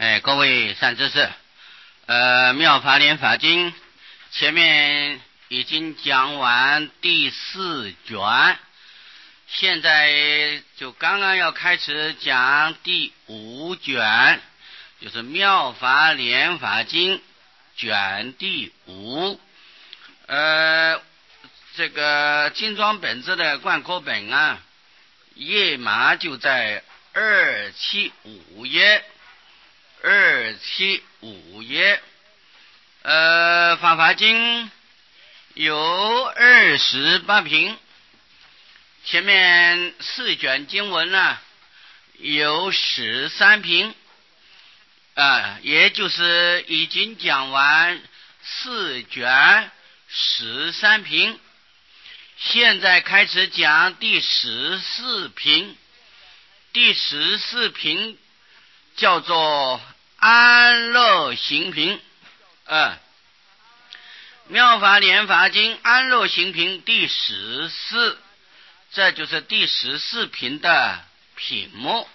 各位善知识，妙法莲法经前面已经讲完第4卷，现在就刚刚要开始讲第5卷，就是妙法莲法经卷第5。这个精装本子的贯口本啊，页码就在275页。275页，法华经有28品，前面4卷经文呢有13品，也就是已经讲完4卷13品，现在开始讲第14品。第14品叫做安乐行品，妙法莲法经安乐行品第14，这就是第14品的品目。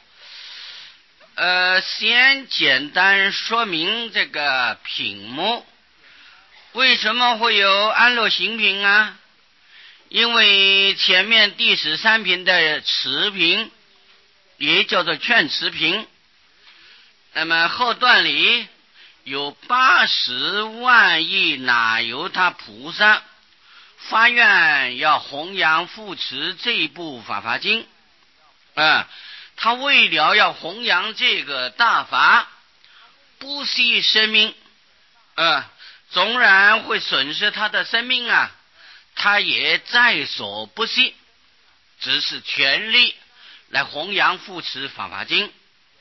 先简单说明这个品目，为什么会有安乐行品啊？因为前面第13品的持品也叫做劝持品，那么后段里有80万亿那由他菩萨发愿要弘扬护持这一部法华经，他为了要弘扬这个大法，不惜生命，纵然会损失他的生命啊，他也在所不惜，只是全力来弘扬护持法华经，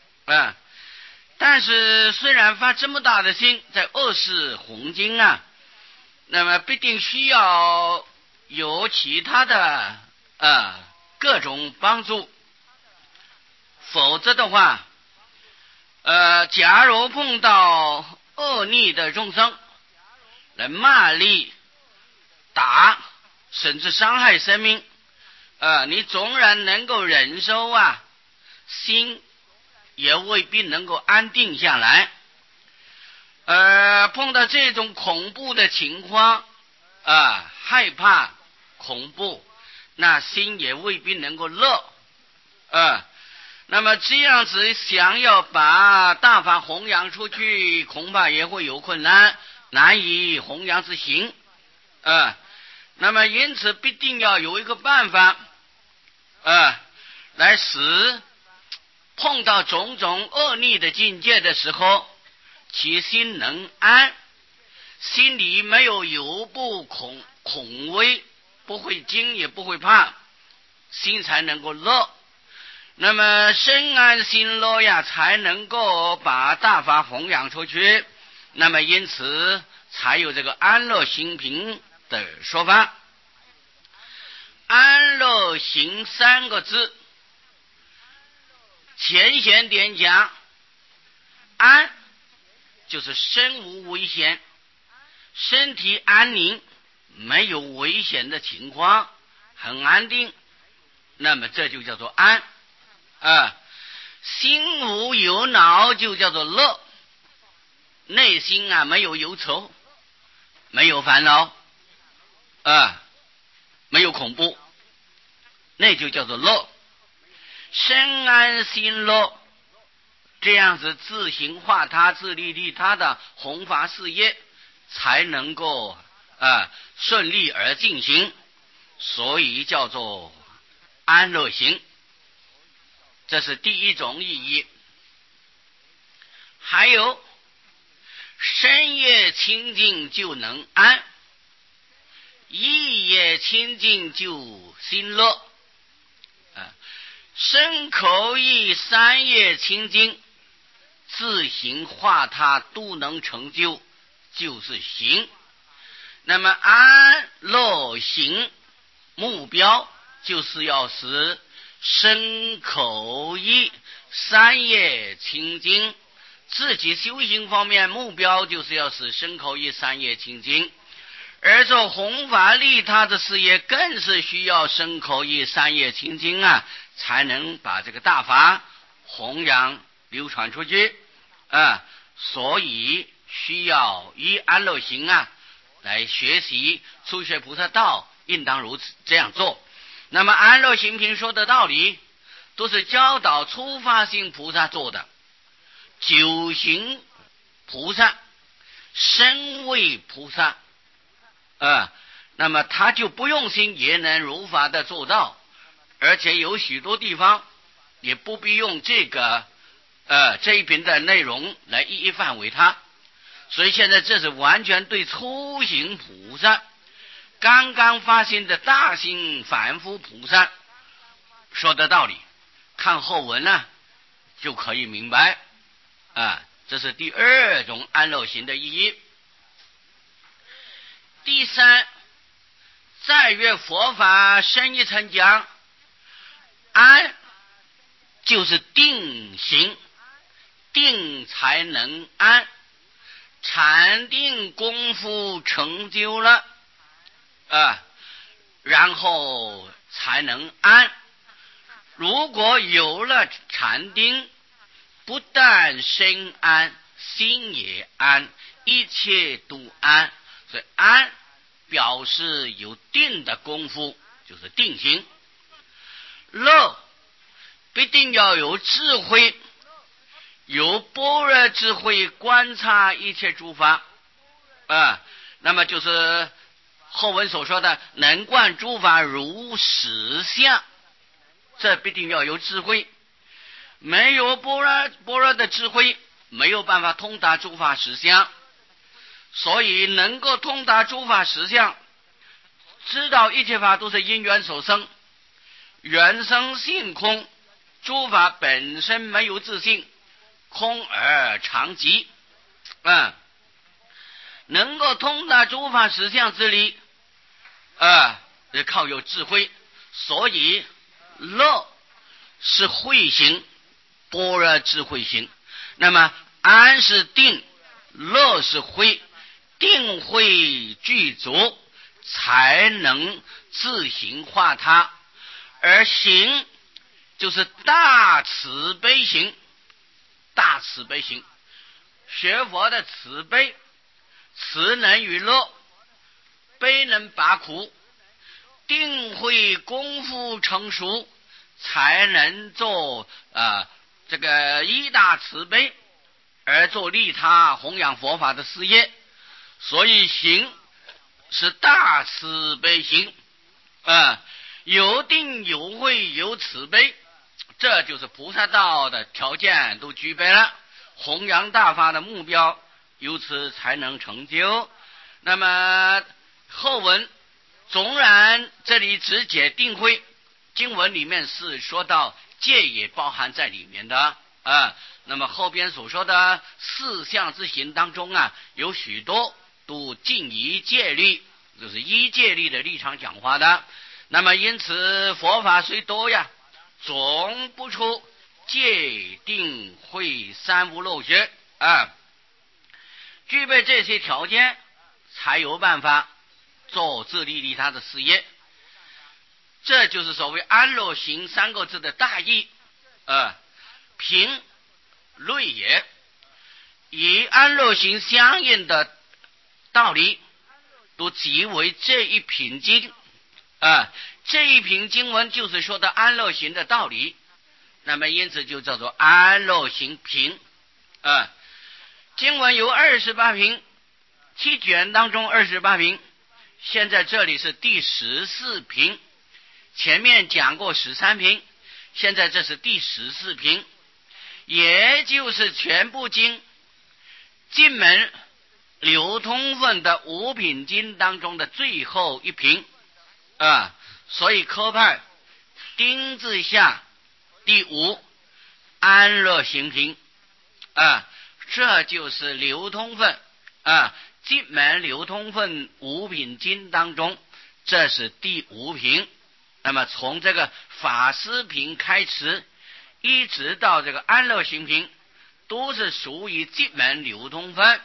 但是虽然发这么大的心在恶世弘经啊，那么必定需要有其他的各种帮助，否则的话假如碰到恶逆的众生来骂力打甚至伤害生命，你纵然能够忍受啊，心也未必能够安定下来，碰到这种恐怖的情况，害怕恐怖，那心也未必能够乐，那么这样子想要把大法弘扬出去，恐怕也会有困难，难以弘扬之行，那么因此必定要有一个办法，来使碰到种种恶逆的境界的时候，其心能安，心里没有有不恐危，不会惊也不会怕，心才能够乐。那么身安心乐呀，才能够把大法弘扬出去。那么因此才有这个安乐行品的说法。安乐行3个字，浅显点讲，安就是身无危险，身体安宁，没有危险的情况，很安定，那么这就叫做安，心无有恼就叫做乐，内心没有忧愁，没有烦恼，没有恐怖，那就叫做乐。身安心乐，这样子自行化他自利利他的弘法事业才能够顺利而进行，所以叫做安乐行，这是第一种意义。还有身业清净就能安，意业清净就心乐，身口意3业清净，自行化他都能成就，就是行。那么安乐行目标就是要使身口意3业清净，自己修行方面目标就是要使身口意3业清净，而做弘法利他的事业更是需要身口意3业清净才能把这个大法弘扬流传出去。 所以需要以安乐行来学习初学菩萨道，应当如此这样做。那么安乐行品说的道理都是教导初发心菩萨做的，九行菩萨身为菩萨那么他就不用心也能如法的做到，而且有许多地方也不必用这一品的内容来一一范围它。所以现在这是完全对初行菩萨刚刚发心的大行凡夫菩萨说的道理，看后文就可以明白这是第二种安乐行的意义。第三，再越佛法深一层讲，安就是定行，定才能安，禅定功夫成就了然后才能安。如果有了禅定，不但身安，心也安，一切都安。所以安表示有定的功夫，就是定心。乐必定要有智慧，有般若智慧观察一切诸法那么就是后文所说的能观诸法如实相，这必定要有智慧。没有般若的智慧，没有办法通达诸法实相。所以能够通达诸法实相，知道一切法都是因缘所生，缘生性空，诸法本身没有自性，空而常寂能够通达诸法实相之理靠有智慧。所以乐是慧行，般若智慧行。那么安是定，乐是慧，定慧具足，才能自行化他。而行就是大慈悲行，大慈悲行。学佛的慈悲，慈能与乐，悲能拔苦，定慧功夫成熟，才能做这个一大慈悲，而做利他弘扬佛法的事业。所以行是大慈悲行有定有慧有慈悲，这就是菩萨道的条件都具备了，弘扬大法的目标由此才能成就。那么后文纵然这里只解定慧，经文里面是说到戒也包含在里面的那么后边所说的四项之行当中有许多都尽依戒律，就是依戒律的立场讲话的。那么因此佛法虽多总不出戒定慧三无漏学具备这些条件，才有办法做自利利他的事业。这就是所谓安乐行三个字的大意品类也，与安乐行相应的道理都即为这一品经这一品经文就是说的安乐行的道理，那么因此就叫做安乐行品经文有28品，7卷当中28品，现在这里是第14品，前面讲过13品，现在这是第14品，也就是全部经进门流通分的5品经当中的最后一品所以科派丁字下第5安乐行品这就是流通分进门流通分5品经当中，这是第5品。那么从这个法师品开始，一直到这个安乐行品，都是属于进门流通分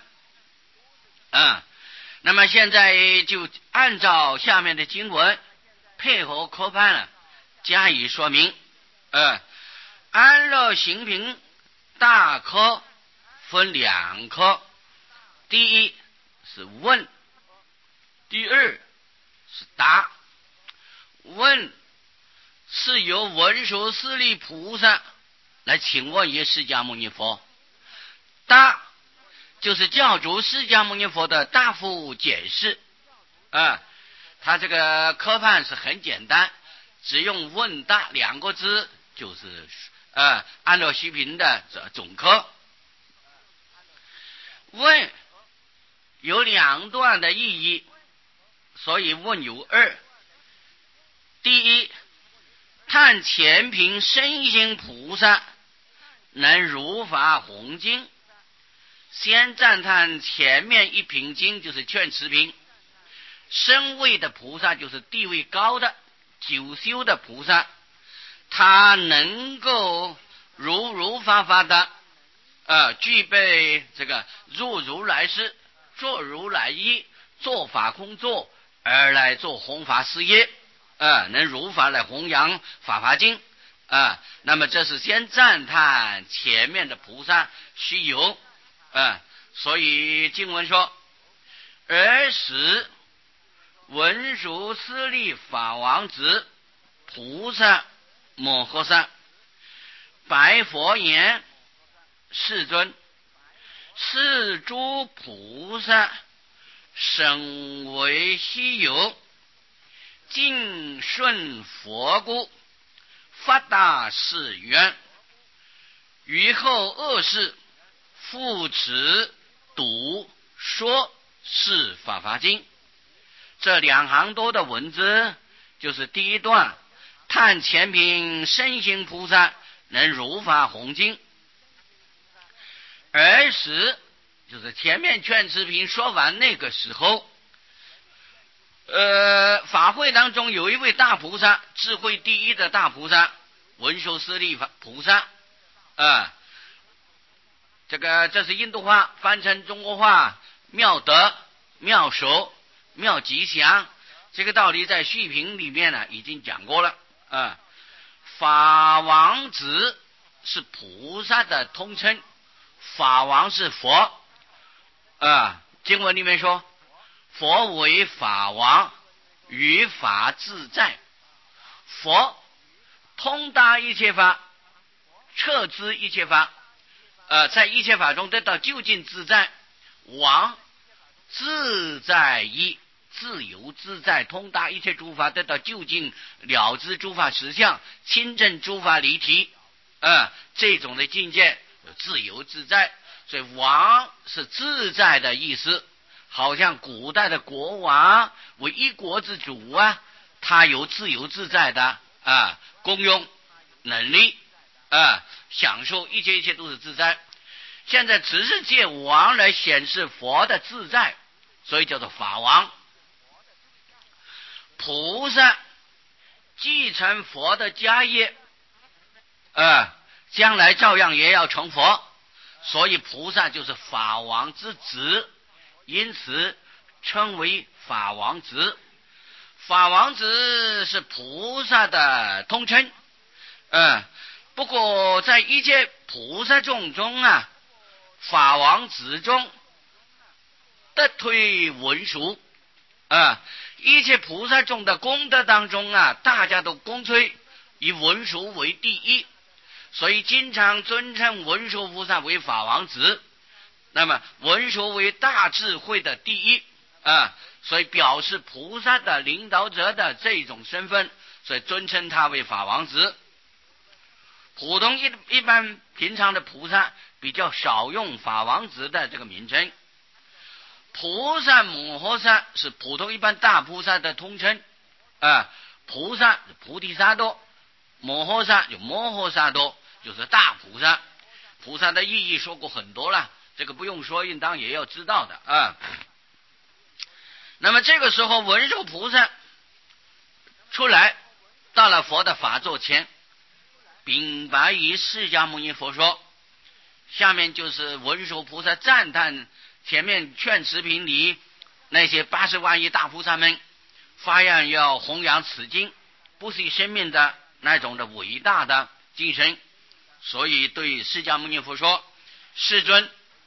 那么现在就按照下面的经文配合科判加以说明安乐行品大科分两科，第一是问，第二是答。问是由文殊师利菩萨来请问于释迦牟尼佛，答就是教主释迦牟尼佛的答复解释。他这个科判是很简单，只用问答两个字，就是安乐虚评的总科。问有两段的意义，所以问有二。第一，叹前品身心菩萨能如法弘经。先赞叹前面一品经，就是劝持品。身位的菩萨就是地位高的九修的菩萨，他能够如法法的具备这个入如来事，做如来意，做法空做，而来做弘法事业，能如法来弘扬法华经，那么这是先赞叹前面的菩萨须有，所以经文说，尔时文殊师利法王子菩萨摩诃萨白佛言：世尊，是诸菩萨甚为稀有，尽顺佛故，发大誓愿，于后恶世复持读说是法华经。这两行多的文字，就是第一段叹前品身心菩萨能如法弘经。尔时就是前面劝持品说完那个时候，法会当中有一位大菩萨，智慧第一的大菩萨文殊师利菩萨，这是印度话，翻成中国话妙德妙手妙吉祥，这个道理在续品里面呢已经讲过了。法王子是菩萨的通称，法王是佛，经文里面说，佛为法王，于法自在。佛通达一切法，彻知一切法，在一切法中得到究竟自在。王自在意，自由自在，通达一切诸法，得到究竟了知诸法实相，亲证诸法离体，这种的境界自由自在。所以王是自在的意思，好像古代的国王为一国之主啊，他有自由自在的功用能力，享受一切都是自在。现在只是借王来显示佛的自在，所以叫做法王。菩萨继承佛的家业，将来照样也要成佛，所以菩萨就是法王之子，因此称为法王子。法王子是菩萨的通称，不过在一切菩萨众中法王子中得推文殊，一切菩萨众的功德当中大家都恭吹以文殊为第一，所以经常尊称文殊菩萨为法王子。那么文殊为大智慧的第一，所以表示菩萨的领导者的这种身份，所以尊称他为法王子。普通一般平常的菩萨比较少用法王子的这个名称。菩萨摩诃萨是普通一般大菩萨的通称，菩萨菩提萨埵，摩诃萨有摩诃萨埵，就是大菩萨。菩萨的意义说过很多了，这个不用说，应当也要知道的。那么这个时候文殊菩萨出来到了佛的法座前，禀白于释迦牟尼佛说，下面就是文殊菩萨赞叹前面劝持品里那些80万亿大菩萨们发愿要弘扬此经，不惜生命的那种的伟大的精神，所以对释迦牟尼佛说，世尊，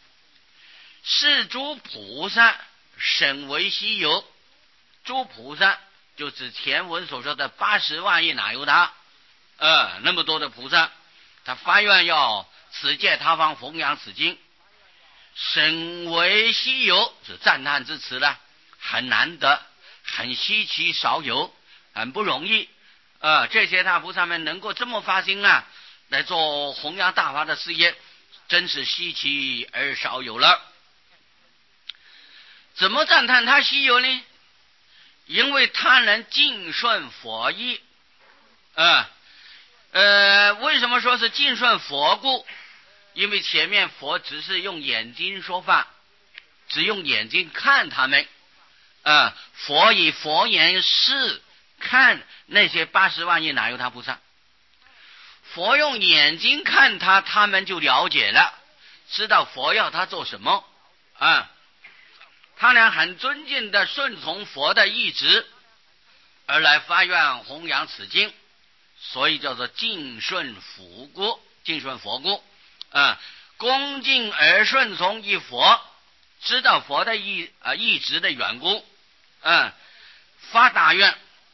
是诸菩萨甚为稀有。诸菩萨就指前文所说的80万亿那由他，那么多的菩萨，他发愿要此界他方弘扬此经，甚为稀有，是赞叹之词了，很难得，很稀奇，少有，很不容易。这些大菩萨们能够这么发心啊，来做弘扬大法的事业，真是稀奇而少有了。怎么赞叹他稀有呢？因为他能尽顺佛意。为什么说是尽顺佛故？因为前面佛只是用眼睛说法，只用眼睛看他们。佛以佛眼视看那些80万亿那由他菩萨，佛用眼睛看他，他们就了解了，知道佛要他做什么。他俩很尊敬的顺从佛的意志而来发愿弘扬此经，所以叫做尽顺佛故。尽顺佛故，恭敬而顺从一佛，知道佛的意志的缘故，发大愿，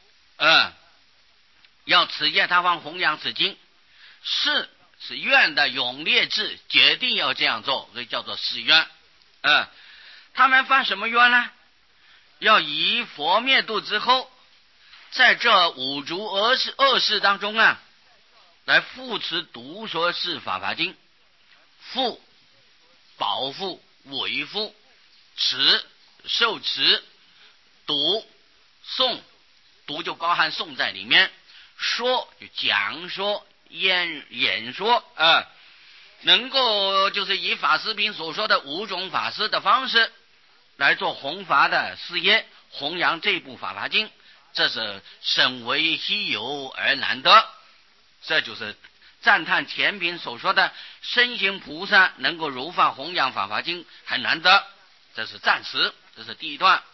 要此界他方弘扬此经，是愿的勇烈志，决定要这样做，所以叫做誓愿。他们发什么愿呢？要以佛灭度之后，在这五浊恶世当中来复持读说是法华经，复、保复、维复、持、受持、读、诵，读就包含诵在里面，说就讲说、演说，能够就是以法师品所说的5种法师的方式来做弘法的事业，弘扬这部法华经，这是甚为稀有而难得。这就是赞叹前品所说的身行菩萨能够如法弘扬法华经很难得，这是赞词，这是第一段。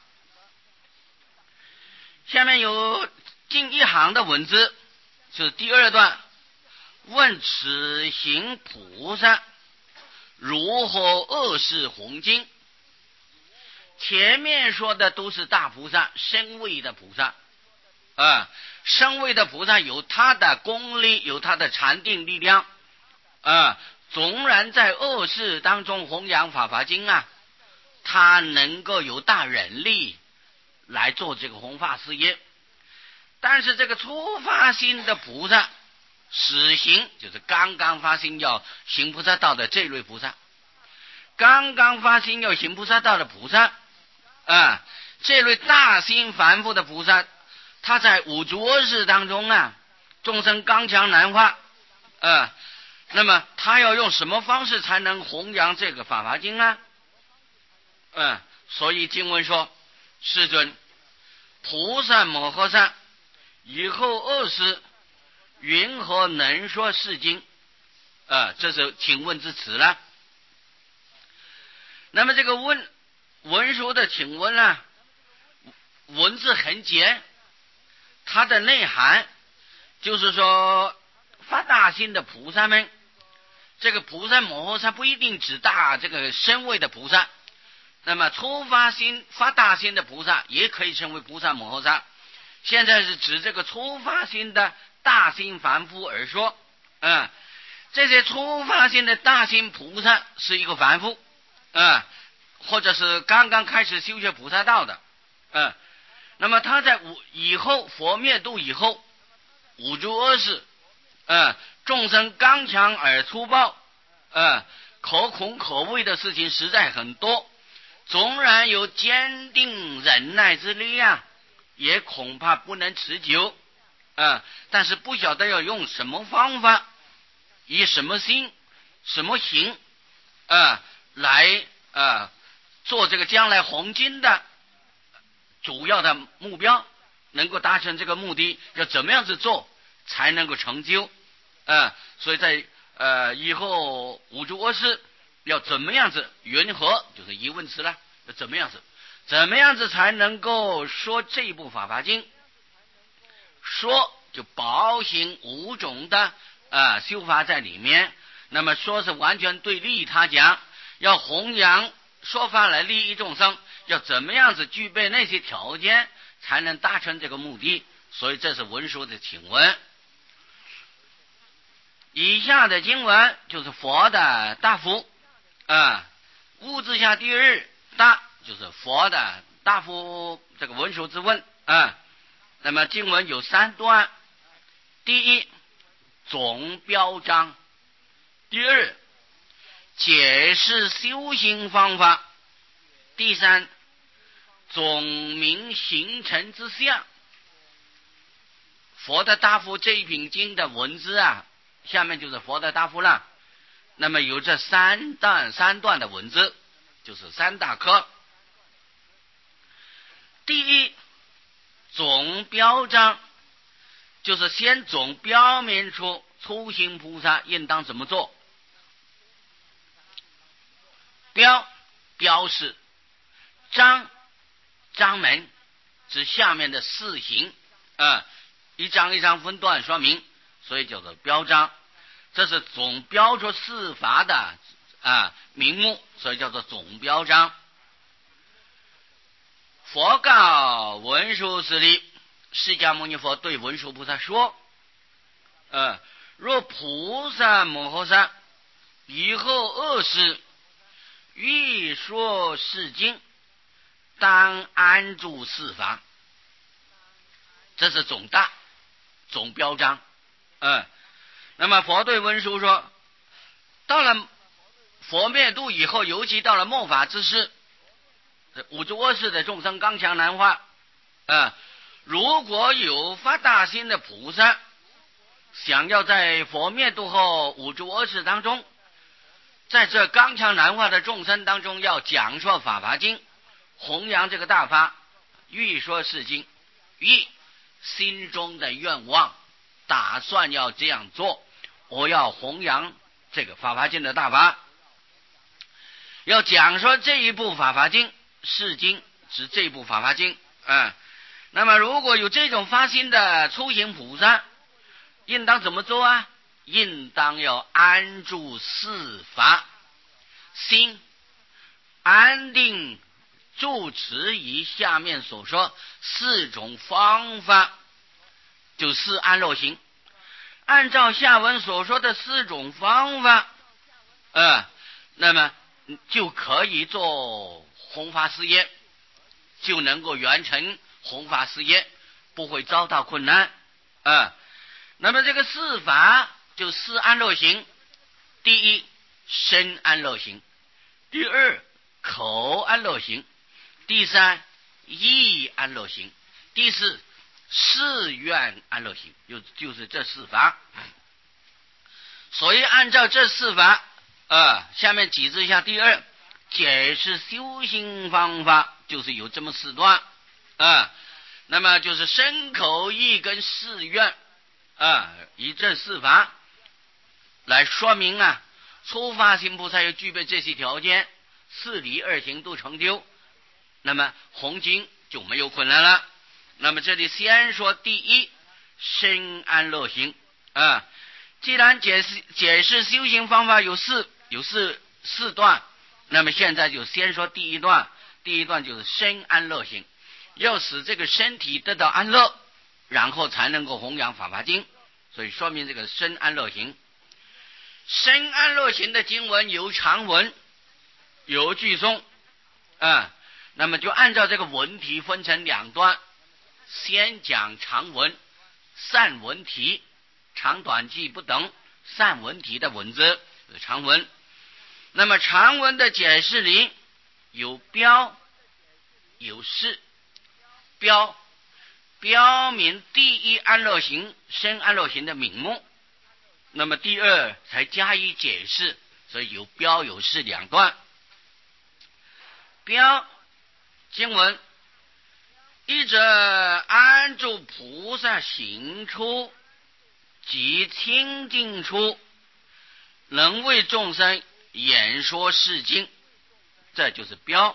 下面有近一行的文字，就是第二段，问此行菩萨如何恶世弘经。前面说的都是大菩萨，身位的菩萨，身位的菩萨有他的功力，有他的禅定力量，纵然在恶世当中弘扬法华经他能够有大人力来做这个弘法事业。但是这个初发心的菩萨，始行就是刚刚发心要行菩萨道的这类菩萨，刚刚发心要行菩萨道的菩萨，这类大心凡夫的菩萨，他在五浊恶世当中众生刚强难化，那么他要用什么方式才能弘扬这个法华经呢？所以经文说，世尊，菩萨摩诃萨以后恶世云何能说是经？这是请问之词了。那么这个文书的请问文字很简，它的内涵就是说，发大心的菩萨们，这个菩萨摩诃萨不一定指大这个身位的菩萨，那么初发心发大心的菩萨也可以称为菩萨摩诃萨。现在是指这个初发心的大心凡夫而说，这些初发心的大心菩萨是一个凡夫，或者是刚刚开始修学菩萨道的，那么他在以后佛灭度以后，五浊恶世，众生刚强而粗暴，可恐可畏的事情实在很多，纵然有坚定忍耐之力也恐怕不能持久，但是不晓得要用什么方法，以什么心什么行来做这个将来弘经的主要的目标，能够达成这个目的，要怎么样子做才能够成就？所以在以后五浊恶世要怎么样子云何，就是疑问词了，要怎么样子才能够说这一部法华经？说就包含5种的修法在里面，那么说是完全对利他讲，要弘扬说法来利益众生，要怎么样子具备那些条件才能达成这个目的？所以这是文殊的请问。以下的经文就是佛的答复物之下第二大就是佛的答复这个文殊之问那么经文有3段，第一总标章，第二解释修行方法，第三总明形成之相。佛的答复这一品经的文字下面就是佛的答复了。那么有这三段的文字，就是3大科。第一总标章，就是先总标明出初行菩萨应当怎么做。标示，章门指下面的4行一章一章分段说明，所以叫做标章。这是总标出4法的名目，所以叫做总标章。佛告文殊师利，释迦牟尼佛对文殊菩萨说若菩萨摩诃萨以后恶事欲说是经，当安住4法。这是总标章那么佛对文殊说，到了佛灭度以后，尤其到了末法之世，五浊恶世的众生刚强难化如果有发大心的菩萨想要在佛灭度后五浊恶世当中，在这刚强难化的众生当中要讲说法华经，弘扬这个大法，欲说是经，心中的愿望打算要这样做，我要弘扬这个法华经的大法，要讲说这一部法华经，是经指这一部法华经那么如果有这种发心的初行菩萨，应当怎么做应当要安住4法，心安定住持以下面所说4种方法，就是安乐行。按照下文所说的4种方法那么就可以做弘法事业，就能够完成弘法事业，不会遭到困难那么这个4法就4安乐行。第一身安乐行，第二口安乐行，第三意安乐行，第四誓愿安乐行，就是这4法。所以按照这4法下面解释一下。第二解释修行方法，就是有这么4段那么就是身口意跟誓愿以这4法来说明初发心菩萨要具备这些条件，4理2行都成就，那么弘经就没有困难了。那么这里先说第一身安乐行既然解释修行方法有四段，那么现在就先说第一段。第一段就是身安乐行，要使这个身体得到安乐，然后才能够弘扬法华经，所以说明这个身安乐行。身安乐行的经文有长文有句诵那么就按照这个文题分成2段，先讲长文，散文题，长短句不等，散文题的文字长文。那么长文的解释里有标有示，标明第一安乐行身安乐行的名目，那么第二才加以解释，所以有标有示2段。标经文一者安住菩萨行处及清净处，能为众生演说是经，这就是标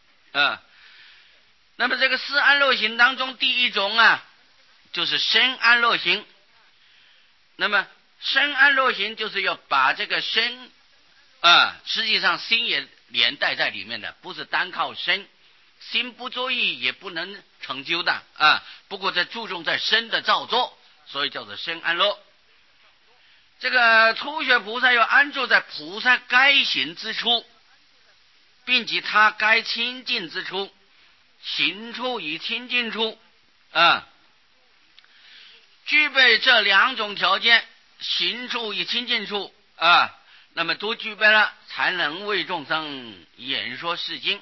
那么这个4安乐行当中，第一种就是身安乐行。那么身安乐行就是要把这个身实际上心也连带在里面的，不是单靠身，心不作意也不能成就的啊。不过这注重在身的造作，所以叫做身安乐。这个初学菩萨要安住在菩萨该行之处，并及他该亲近之处，行处与亲近处啊，具备这两种条件，行处与亲近处啊，那么都具备了，才能为众生演说释经。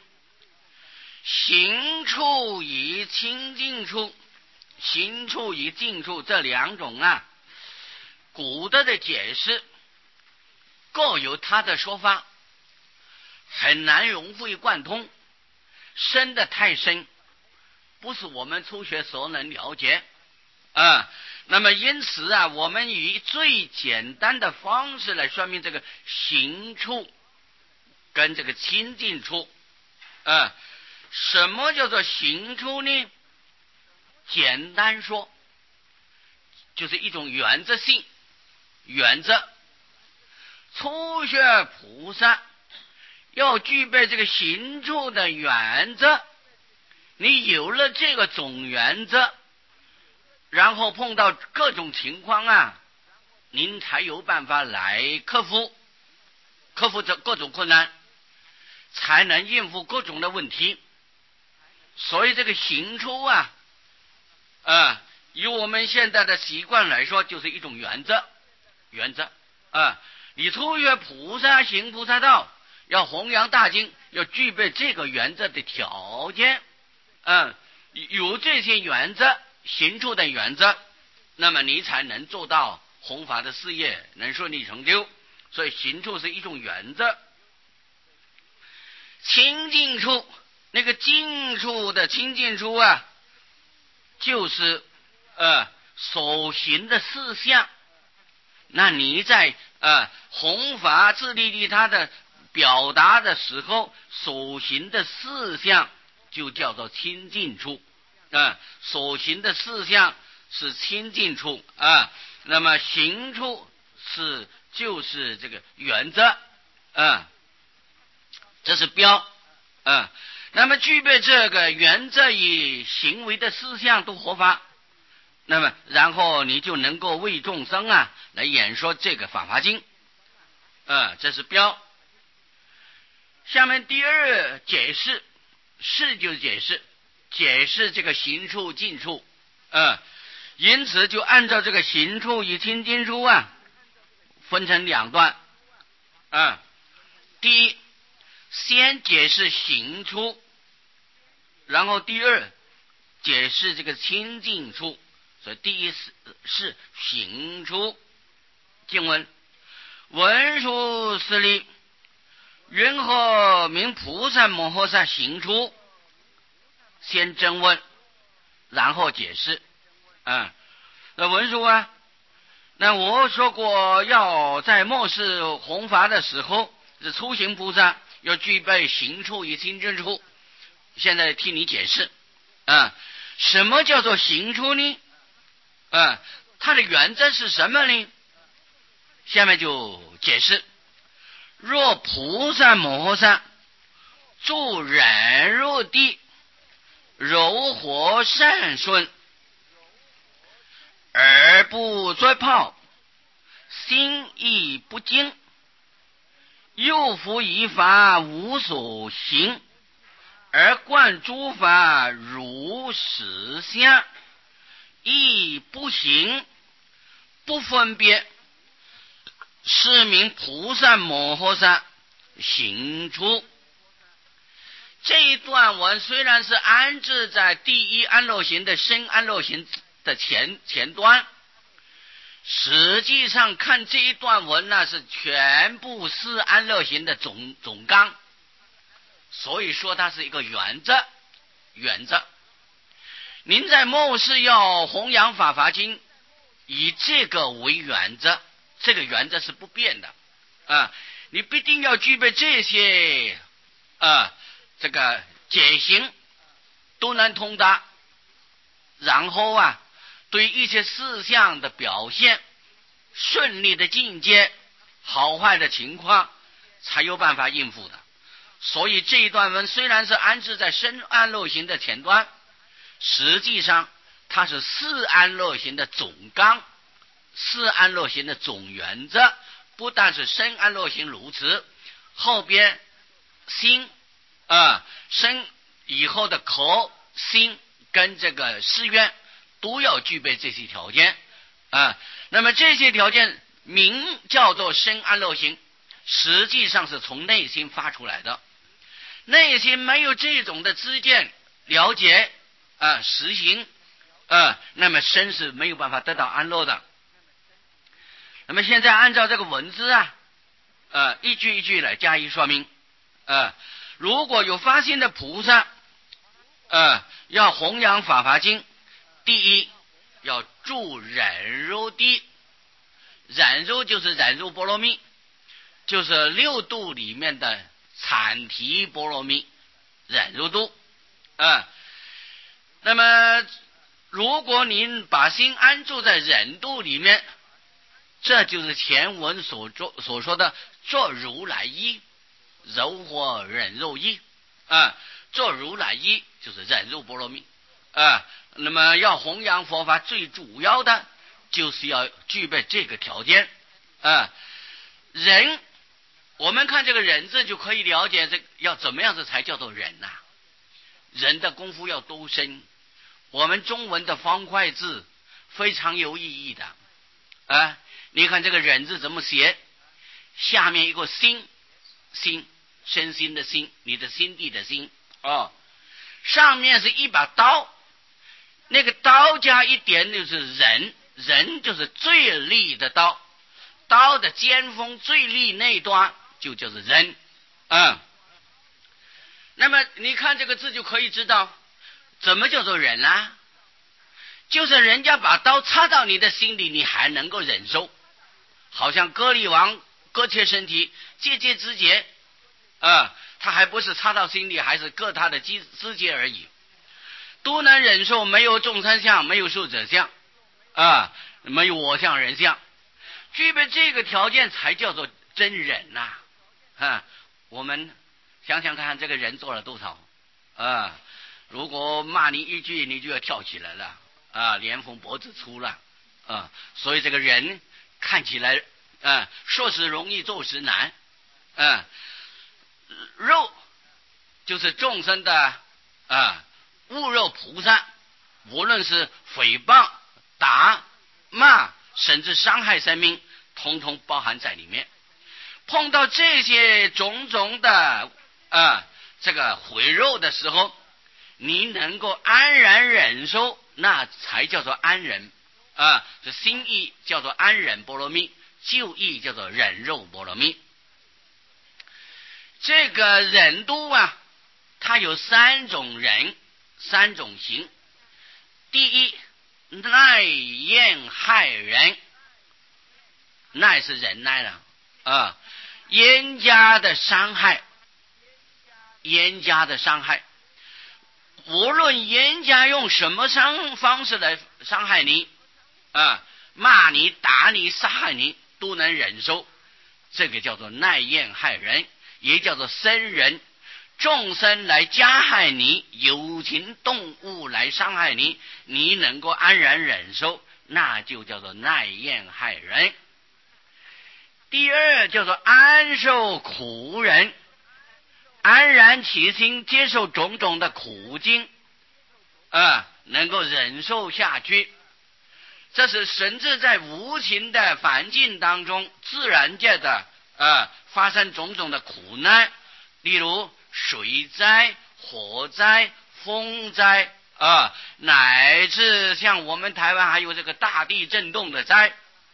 行处与亲近处，行处与近处这两种啊，古德的解释各有他的说法，很难融会贯通，深的太深，不是我们初学所能了解啊。那么因此啊，我们以最简单的方式来说明这个行处跟这个亲近处啊。什么叫做行处呢？简单说，就是一种原则性原则。初学菩萨要具备这个行处的原则，你有了这个总原则，然后碰到各种情况啊，您才有办法来克服这各种困难，才能应付各种的问题。所以这个行处啊，以我们现在的习惯来说，就是一种原则啊。你初学菩萨行菩萨道，要弘扬大经，要具备这个原则的条件，有这些原则，行处的原则，那么你才能做到弘法的事业能顺利成就。所以行处是一种原则。亲近处，那个近处的亲近处啊，就是所行的事项。那你在弘法自利利他的表达的时候，所行的事项就叫做亲近处所行的事项是亲近处那么行处就是这个原则这是标那么具备这个原则与行为的事项都合法，那么然后你就能够为众生来演说这个法华经这是标。下面第二解释，就是解释这个行处近处因此就按照这个行处与亲近处分成两段第一，先解释行处，然后第二解释这个亲近处。所以第一是行处。经文：文殊师利，云何名菩萨摩诃萨行处？先真问，然后解释那文殊那我说过，要在末世弘法的时候，是初行菩萨要具备行处与亲近处。现在替你解释什么叫做行处呢？它的原则是什么呢？下面就解释：若菩萨摩诃萨住忍辱地，柔和善顺，而不作泡，心亦不惊，又复以法无所行，而观诸法如实相，亦不行，不分别，是名菩萨摩诃萨行处。这一段文虽然是安置在第一安乐行的深安乐行的前端，实际上看这一段文是全部是安乐行的总纲，所以说它是一个原则。您在末世要弘扬法华经，以这个为原则，这个原则是不变的你必定要具备这些这个解行都能通达，然后对一些事项的表现，顺利的境界，好坏的情况，才有办法应付的。 所以这一段文虽然是安置在深安乐行的前端，实际上它是四安乐行的总纲，四安乐行的总原则。不但是深安乐行如此，后边心深以后的口、心跟这个誓愿都要具备这些条件那么这些条件名叫做深安乐行，实际上是从内心发出来的。内心没有这种的知见了解实行那么身是没有办法得到安乐的。那么现在按照这个文字一句一句来加以说明如果有发心的菩萨要弘扬法华经，第一要住忍辱地。忍辱就是忍辱波罗蜜，就是六度里面的产提波罗蜜，忍辱度那么如果您把心安住在忍度里面，这就是前文所说的做如来意，柔和忍辱意做如来意就是忍辱波罗蜜那么要弘扬佛法最主要的就是要具备这个条件人，我们看这个忍字就可以了解这要怎么样子才叫做忍人的功夫要多深。我们中文的方块字非常有意义的你看这个忍字怎么写，下面一个心，身心的心，你的心地的心上面是一把刀，那个刀加一点就是人就是最利的刀，刀的尖锋最利那一端就叫做人那么你看这个字就可以知道怎么叫做忍就是人家把刀插到你的心里，你还能够忍受，好像割力王割切身体，节节肢节他还不是插到心里，还是割他的肢节而已，都能忍受，没有众生相，没有寿者相没有我相人相，具备这个条件才叫做真忍我们想想看这个人做了多少如果骂你一句你就要跳起来了连缝脖子粗了所以这个人看起来说时容易做时难肉就是众生的侮辱菩萨，无论是诽谤、打、骂，甚至伤害生命，统统包含在里面。碰到这些种种的这个毁肉的时候，你能够安然忍受，那才叫做安忍这心意叫做安忍波罗蜜，就意叫做忍肉波罗蜜。这个忍度它有三种忍，三种行。第一，耐厌害人，耐是忍耐了严加的伤害，无论严加用什么方式来伤害你骂你、打你、杀害你都能忍受，这个叫做耐厌害人，也叫做生人。众生来加害你，有情动物来伤害你，你能够安然忍受，那就叫做耐厌害人。第二叫做安受苦人，安然起心接受种种的苦境能够忍受下去。这是甚至在无情的环境当中，自然界的发生种种的苦难，例如水灾、火灾、风灾乃至像我们台湾还有这个大地震动的灾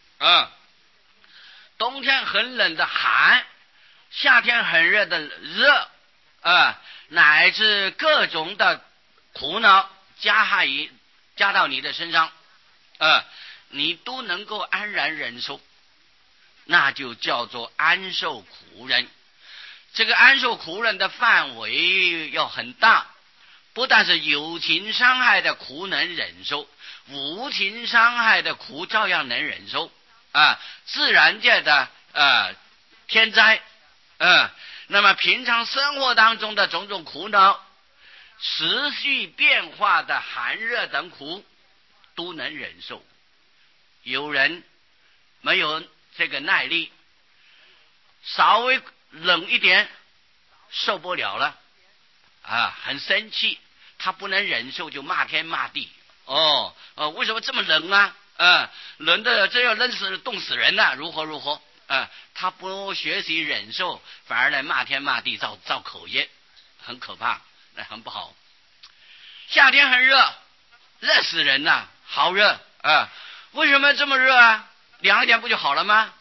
冬天很冷的寒，夏天很热的热乃至各种的苦恼加到你的身上你都能够安然忍受，那就叫做安受苦忍。这个安受苦忍的范围要很大，不但是有情伤害的苦能忍受，无情伤害的苦照样能忍受自然界的天灾那么平常生活当中的种种苦恼，持续变化的寒热等苦都能忍受。有人没有这个耐力，稍微冷一点受不了了很生气，他不能忍受就骂天骂地。为什么这么冷啊？冷的这要冻死人了，如何如何？他不学习忍受，反而来骂天骂地，造口业，很可怕，那很不好。夏天很热，热死人了，好热为什么这么热啊？凉一点不就好了吗？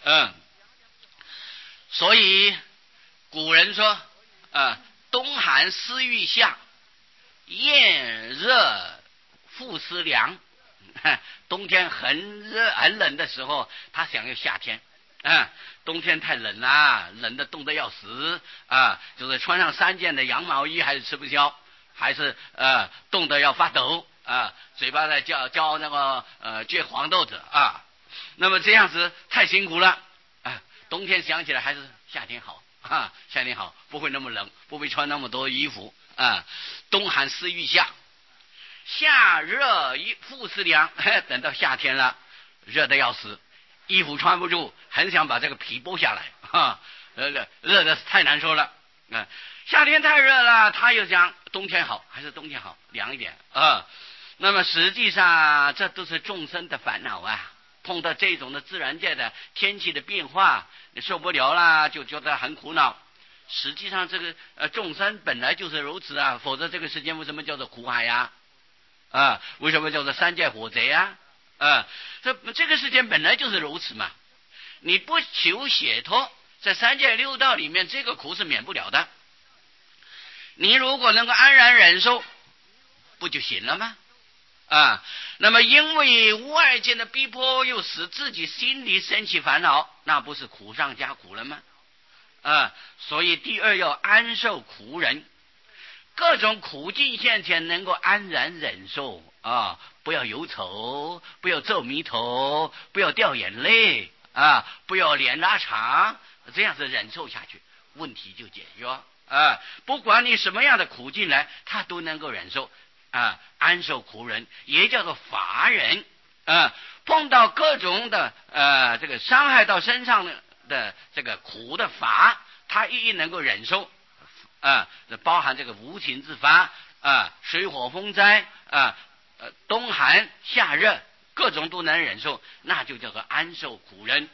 所以古人说冬寒思欲夏，炎热复思凉。冬天很热很冷的时候，他想要夏天。冬天太冷了，冷的冻得要死就是穿上3件的羊毛衣还是吃不消，还是冻得要发抖嘴巴在嚼那个嚼黄豆子那么这样子太辛苦了冬天想起来还是夏天好夏天好，不会那么冷，不会穿那么多衣服冬寒思欲夏，夏热复思凉等到夏天了，热得要死，衣服穿不住，很想把这个皮剥下来热的太难受了夏天太热了，他又想冬天好，还是冬天好，凉一点那么实际上这都是众生的烦恼碰到这种的自然界的天气的变化，你受不了了，就觉得很苦恼。实际上这个众生本来就是如此否则这个世间为什么叫做苦海为什么叫做三界火贼这个世间本来就是如此嘛。你不求解脱，在三界六道里面这个苦是免不了的。你如果能够安然忍受，不就行了吗？那么因为外界的逼迫，又使自己心里生起烦恼，那不是苦上加苦了吗？所以第二要安受苦忍，各种苦境现前能够安然忍受不要忧愁，不要皱眉头，不要掉眼泪不要脸拉长，这样子忍受下去，问题就解决不管你什么样的苦境来，他都能够忍受安受苦忍，也叫做法忍碰到各种的这个伤害到身上的这个苦的法，他一能够忍受包含这个无情之法水火风灾冬寒夏热，各种都能忍受，那就叫做安受苦忍。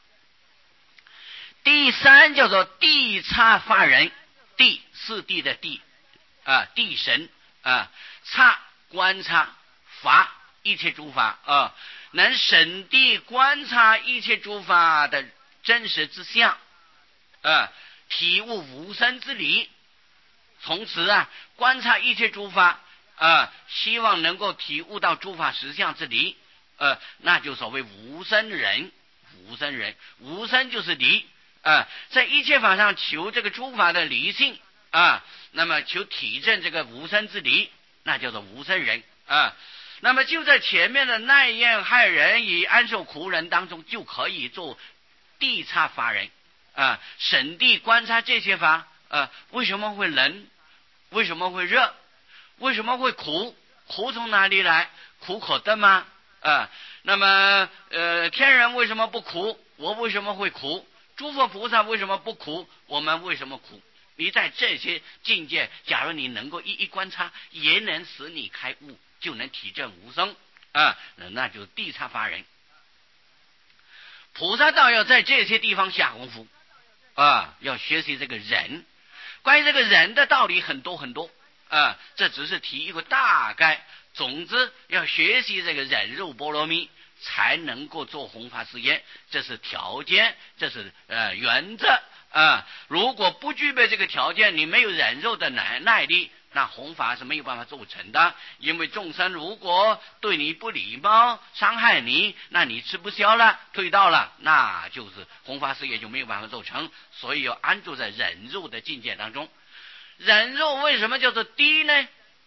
第三叫做地察法忍，地是地的地地神察观察，法一切诸法能审地观察一切诸法的真实之相体悟无生之理，从此观察一切诸法希望能够体悟到诸法实相之理那就所谓无生忍。无生就是理在一切法上求这个诸法的理性那么求体证这个无生之理，那叫做无生忍那么就在前面的耐厌害人与安受苦忍当中，就可以做地察法忍审地观察这些法为什么会冷，为什么会热，为什么会苦，苦从哪里来，苦可得吗那么天人为什么不苦，我为什么会苦，诸佛菩萨为什么不苦，我们为什么苦，你在这些境界，假如你能够一一观察，也能使你开悟，就能体证无生那就是地察法忍。菩萨道要在这些地方下功夫要学习这个忍。关于这个忍的道理很多很多这只是提一个大概，总之要学习这个忍辱波罗蜜，才能够做弘法事业，这是条件，这是原则如果不具备这个条件，你没有忍受的耐力，那弘法是没有办法做成的。因为众生如果对你不礼貌，伤害你，那你吃不消了，退道了，那就是弘法事业就没有办法做成。所以要安住在忍辱的境界当中。忍辱为什么叫做地呢？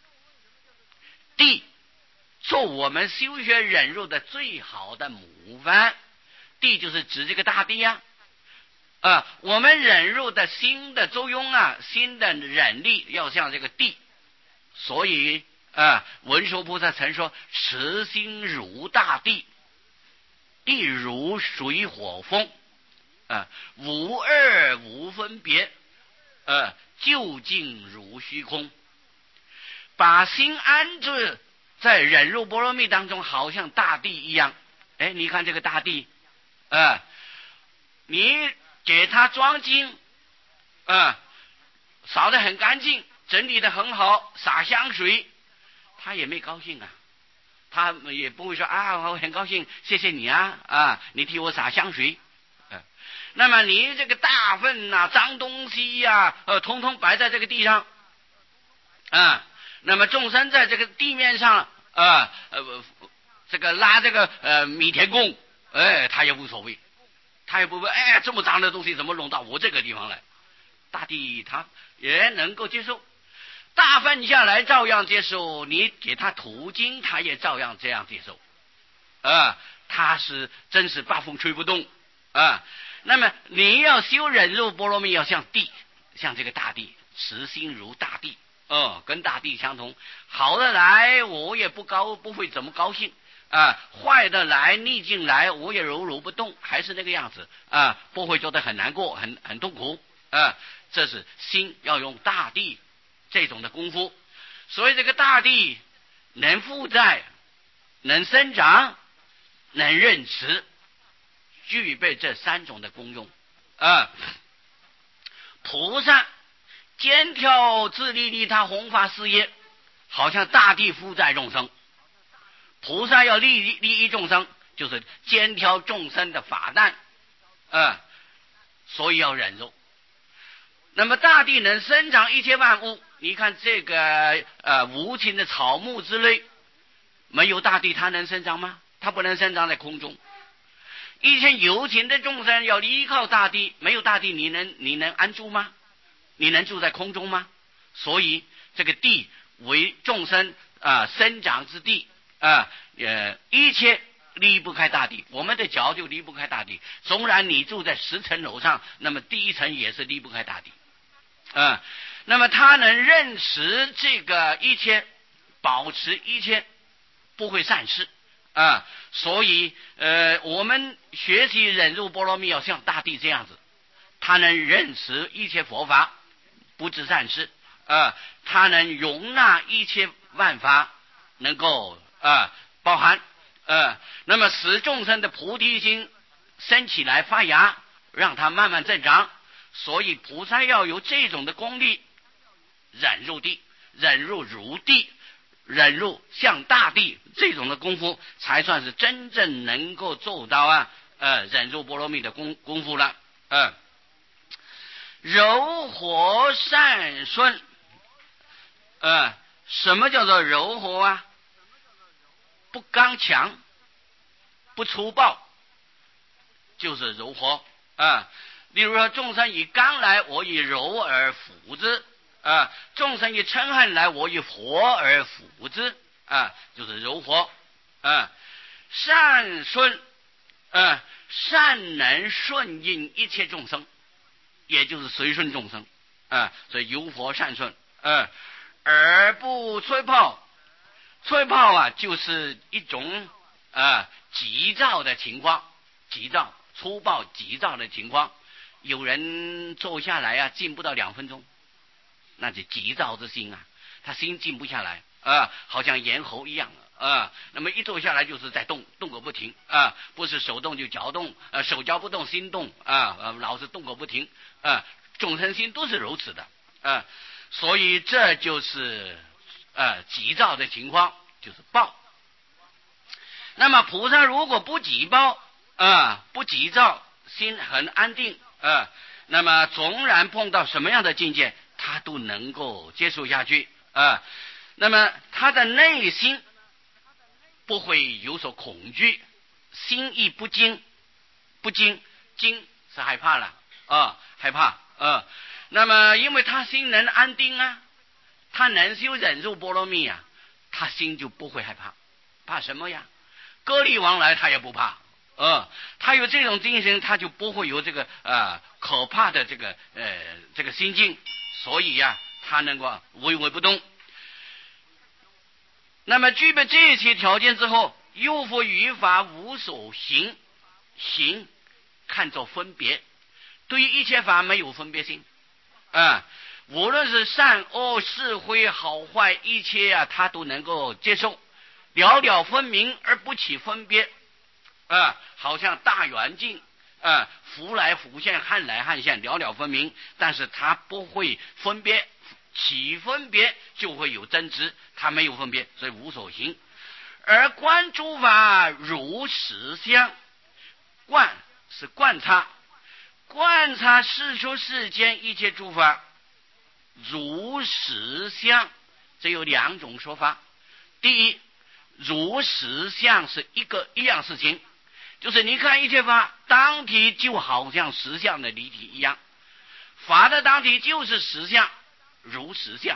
地做我们修学忍辱的最好的模范，地就是指这个大地我们忍辱的心的作用啊，心的忍力要像这个地，所以文殊菩萨曾说慈心如大地，地如水火风，无二无分别，究竟如虚空。把心安置在忍辱波罗蜜当中，好像大地一样。你看这个大地，你给它装金，扫得很干净，整理得很好，洒香水，他也没高兴啊，他也不会说我很高兴，谢谢你你替我洒香水。那么你这个大粪脏东西通通摆在这个地上，那么众生在这个地面上这个拉这个米田共，他也无所谓，他也不问这么脏的东西怎么弄到我这个地方来。大地他也能够接受，大粪下来照样接受，你给他途经他也照样这样接受，他是真是八风吹不动那么你要修忍辱波罗蜜，要像地，像这个大地，慈心如大地，跟大地相同。好的来我也不会怎么高兴坏的来逆境来我也如如不动，还是那个样子不会觉得很难过很痛苦这是心要用大地这种的功夫。所以这个大地能负载，能生长，能任持，具备这三种的功用菩萨肩挑自利利他弘法事业，好像大地负载众生。菩萨要利益众生，就是肩挑众生的法担所以要忍辱。那么大地能生长一切万物，你看这个无情的草木之类，没有大地它能生长吗？它不能生长在空中。一切有情的众生要依靠大地，没有大地你能安住吗？你能住在空中吗？所以这个地为众生生长之地一切离不开大地，我们的脚就离不开大地。纵然你住在10层楼上，那么第一层也是离不开大地那么他能认识这个一切，保持一切，不会散失所以我们学习忍辱波罗蜜要像大地这样子，他能认识一切佛法，不致散失他能容纳一切万法，能够包含那么使众生的菩提心升起来发芽，让它慢慢增长。所以菩萨要有这种的功力，忍入地，忍入如地，忍入像大地，这种的功夫才算是真正能够做到忍辱波罗蜜的功夫了柔和善顺什么叫做柔和不刚强，不粗暴，就是柔和例如说众生以刚来，我以柔而辅之众生以嗔恨来，我以和而辅之就是柔和善顺善能顺应一切众生，也就是随顺众生所以柔和善顺而不吹泡。吹泡就是一种急躁的情况，急躁粗暴急躁的情况。有人坐下来静不到2分钟，那就急躁之心他心静不下来好像咽喉一样那么一坐下来就是在动个不停不是手动就脚动手脚不动心动老是动个不停众生心都是如此的所以这就是急躁的情况，就是暴。那么菩萨如果不急暴不急躁，心很安定那么纵然碰到什么样的境界，他都能够接受下去那么他的内心不会有所恐惧，心意不惊，惊是害怕了害怕那么因为他心能安定他能修忍辱波罗蜜他心就不会害怕。怕什么呀？割离王来他也不怕他有这种精神，他就不会有这个可怕的这个心境，所以呀，他能够唯唯不动。那么具备这些条件之后，又复于法无所行，行看作分别，对于一切法没有分别心无论是善恶是非好坏，一切他都能够接受，了了分明而不起分别好像大圆镜浮来浮现，汉来汉现，了了分明，但是他不会分别，起分别就会有争执，他没有分别，所以无所行。而观诸法如实相，观是观察，观察世出世间一切诸法如实相，这有两种说法。第一，如实相是一样事情，就是你看一切法当体就好像实相的离体一样，法的当体就是实相，如实相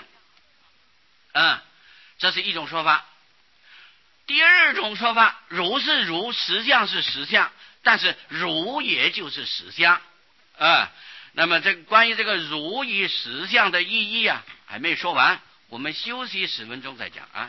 这是一种说法。第二种说法，如是如，实相是实相，但是如也就是实相那么关于这个如与实相的意义还没说完，我们休息10分钟再讲